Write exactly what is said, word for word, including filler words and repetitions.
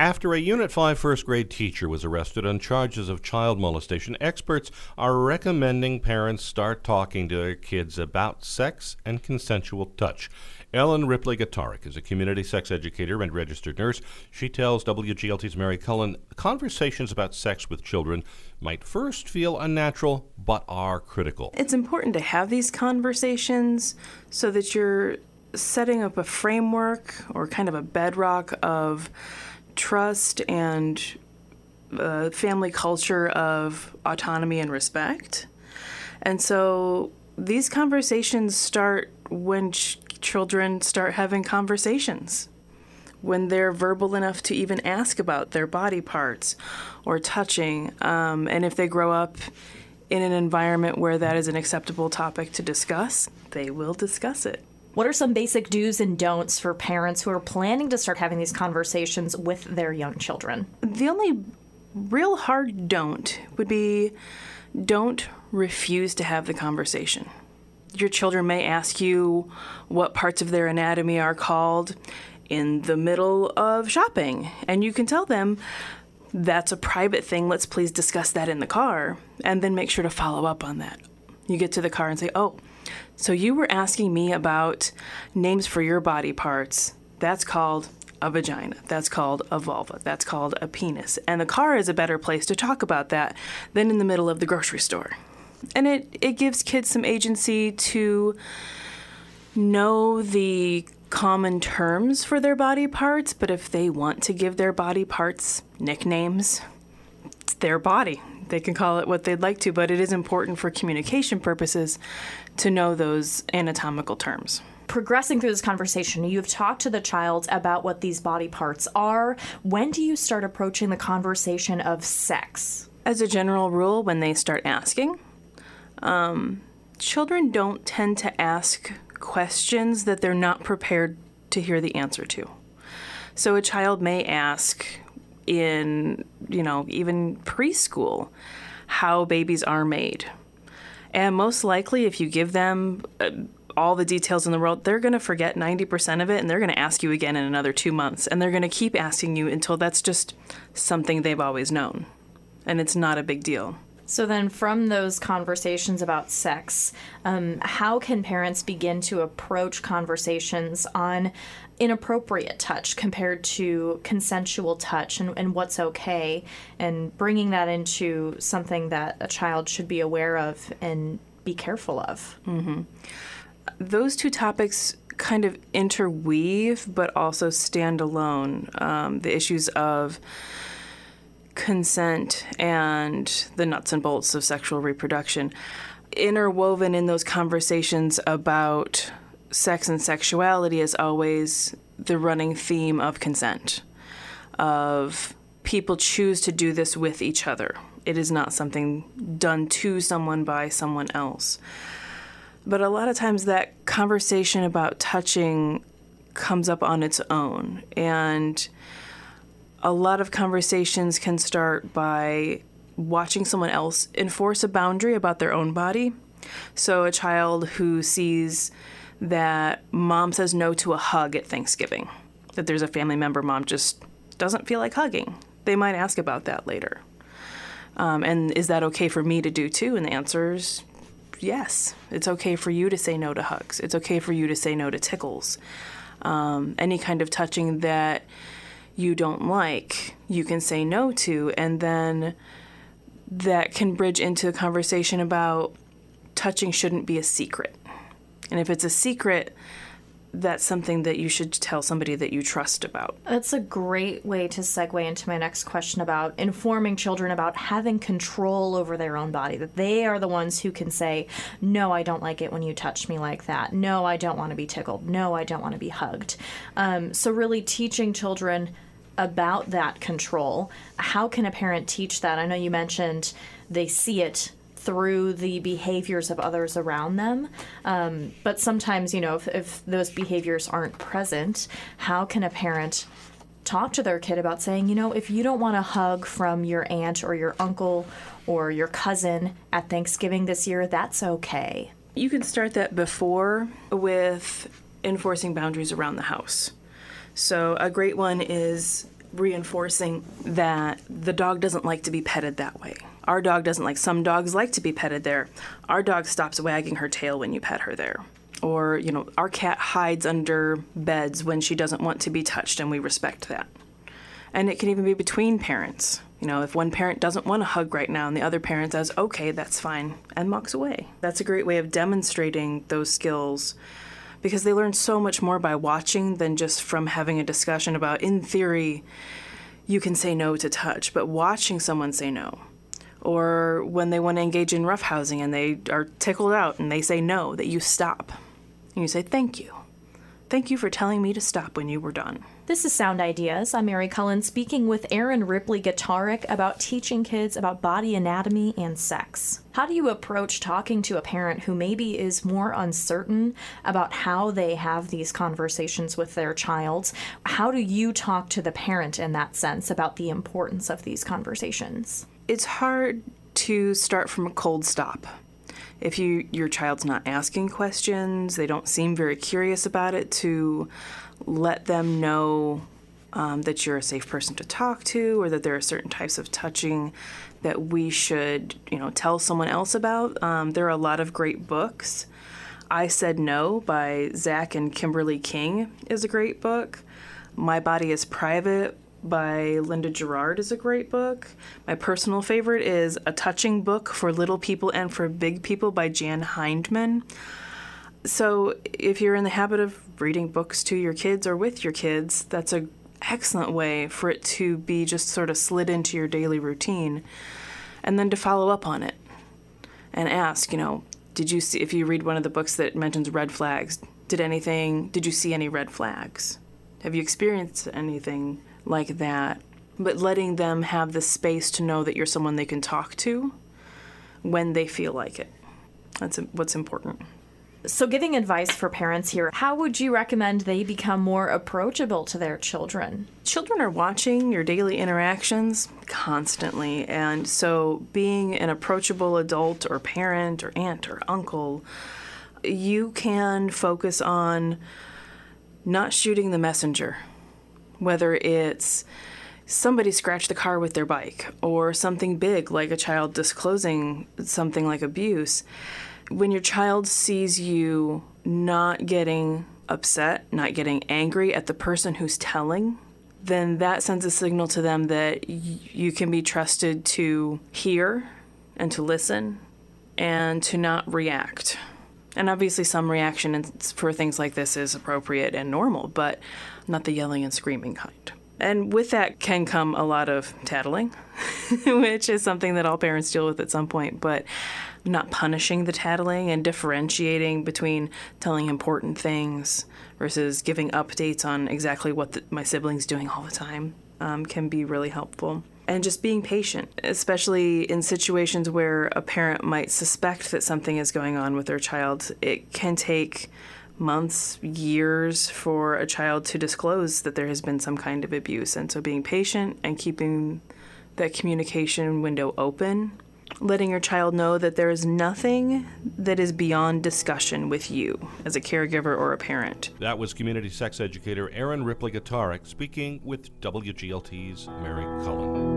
After a Unit five first grade teacher was arrested on charges of child molestation, experts are recommending parents start talking to their kids about sex and consensual touch. Ellen Ripley-Gatarik is a community sex educator and registered nurse. She tells W G L T's Mary Cullen conversations about sex with children might first feel unnatural, but are critical. It's important to have these conversations so that you're setting up a framework or kind of a bedrock of trust and uh, family culture of autonomy and respect. And so these conversations start when ch- children start having conversations, when they're verbal enough to even ask about their body parts or touching. Um, and if they grow up in an environment where that is an acceptable topic to discuss, they will discuss it. What are some basic do's and don'ts for parents who are planning to start having these conversations with their young children? The only real hard don't would be don't refuse to have the conversation. Your children may ask you what parts of their anatomy are called in the middle of shopping, and you can tell them, that's a private thing, let's please discuss that in the car, and then make sure to follow up on that. You get to the car and say, oh, so you were asking me about names for your body parts. That's called a vagina. That's called a vulva. That's called a penis. And the car is a better place to talk about that than in the middle of the grocery store. And it, it gives kids some agency to know the common terms for their body parts, but if they want to give their body parts nicknames, it's their body. They can call it what they'd like to, but it is important for communication purposes to know those anatomical terms. Progressing through this conversation, you've talked to the child about what these body parts are. When do you start approaching the conversation of sex? As a general rule, when they start asking, um, children don't tend to ask questions that they're not prepared to hear the answer to. So a child may ask in, you know, even preschool, how babies are made. And most likely, if you give them uh, all the details in the world, they're going to forget ninety percent of it, and they're going to ask you again in another two months. And they're going to keep asking you until that's just something they've always known. And it's not a big deal. So then from those conversations about sex, um, how can parents begin to approach conversations on inappropriate touch compared to consensual touch and, and what's okay, and bringing that into something that a child should be aware of and be careful of? Mm-hmm. Those two topics kind of interweave but also stand alone. Um, the issues of consent and the nuts and bolts of sexual reproduction. Interwoven in those conversations about sex and sexuality is always the running theme of consent, of people choose to do this with each other. It is not something done to someone by someone else. But a lot of times that conversation about touching comes up on its own, and a lot of conversations can start by watching someone else enforce a boundary about their own body. So a child who sees that mom says no to a hug at Thanksgiving, that there's a family member mom just doesn't feel like hugging, they might ask about that later. Um, and is that okay for me to do too? And the answer is yes. It's okay for you to say no to hugs. It's okay for you to say no to tickles. Um, any kind of touching that you don't like, you can say no to, and then that can bridge into a conversation about touching shouldn't be a secret. And if it's a secret, that's something that you should tell somebody that you trust about. That's a great way to segue into my next question about informing children about having control over their own body, that they are the ones who can say, no, I don't like it when you touch me like that. No, I don't want to be tickled. No, I don't want to be hugged. Um, so really teaching children about that control. How can a parent teach that? I know you mentioned they see it through the behaviors of others around them. Um, but sometimes, you know, if, if those behaviors aren't present, how can a parent talk to their kid about saying, you know, if you don't want a hug from your aunt or your uncle or your cousin at Thanksgiving this year, that's okay? You can start that before with enforcing boundaries around the house. So a great one is reinforcing that the dog doesn't like to be petted that way. Our dog doesn't like, some dogs like to be petted there. Our dog stops wagging her tail when you pet her there. Or, you know, our cat hides under beds when she doesn't want to be touched, and we respect that. And it can even be between parents. You know, if one parent doesn't want a hug right now and the other parent says, okay, that's fine, and walks away. That's a great way of demonstrating those skills, because they learn so much more by watching than just from having a discussion about, in theory, you can say no to touch, but watching someone say no. Or when they want to engage in roughhousing and they are tickled out and they say no, that you stop. And you say, thank you. Thank you for telling me to stop when you were done. This is Sound Ideas. I'm Mary Cullen, speaking with Erin Ripley-Gutaric about teaching kids about body anatomy and sex. How do you approach talking to a parent who maybe is more uncertain about how they have these conversations with their child? How do you talk to the parent in that sense about the importance of these conversations? It's hard to start from a cold stop. If you your child's not asking questions, they don't seem very curious about it, to let them know um, that you're a safe person to talk to, or that there are certain types of touching that we should, you know, tell someone else about. Um, there are a lot of great books. I Said No by Zach and Kimberly King is a great book. My Body is Private by Linda Gerard is a great book. My personal favorite is A Touching Book for Little People and for Big People by Jan Hindman. So if you're in the habit of reading books to your kids or with your kids, that's an excellent way for it to be just sort of slid into your daily routine. And then to follow up on it and ask, you know, did you see, if you read one of the books that mentions red flags, did anything, did you see any red flags? Have you experienced anything like that? But letting them have the space to know that you're someone they can talk to when they feel like it. That's what's important. So giving advice for parents here, how would you recommend they become more approachable to their children? Children are watching your daily interactions constantly, and so being an approachable adult or parent or aunt or uncle, you can focus on not shooting the messenger, whether it's somebody scratched the car with their bike or something big like a child disclosing something like abuse. When your child sees you not getting upset, not getting angry at the person who's telling, then that sends a signal to them that y- you can be trusted to hear and to listen and to not react. And obviously some reaction for things like this is appropriate and normal, but not the yelling and screaming kind. And with that can come a lot of tattling, which is something that all parents deal with at some point, but not punishing the tattling and differentiating between telling important things versus giving updates on exactly what the, my sibling's doing all the time um, can be really helpful. And just being patient, especially in situations where a parent might suspect that something is going on with their child. It can take months, years for a child to disclose that there has been some kind of abuse. And so being patient and keeping that communication window open, letting your child know that there is nothing that is beyond discussion with you as a caregiver or a parent. That was community sex educator Erin Ripley-Gutaric speaking with W G L T's Mary Cullen.